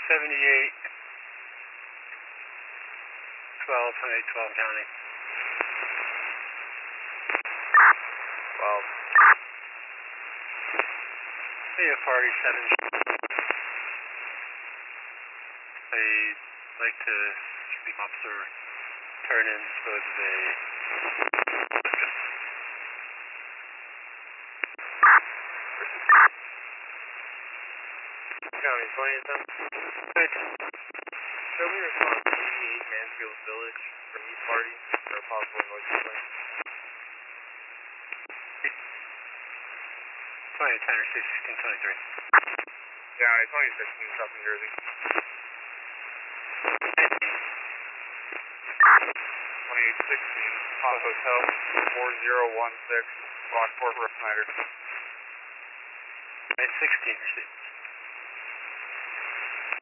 78, 12, 12 County. 12. Party 7. I'd like to speak officer turn in dispose of a County 2010. Show me response to 88 Mansfield Village from East Party for a possible noise complaint. 2010 or 1623. County 2016, South New Jersey. 2816, Hot Hotel, 4016, Lockport, Rough Snyder. 16.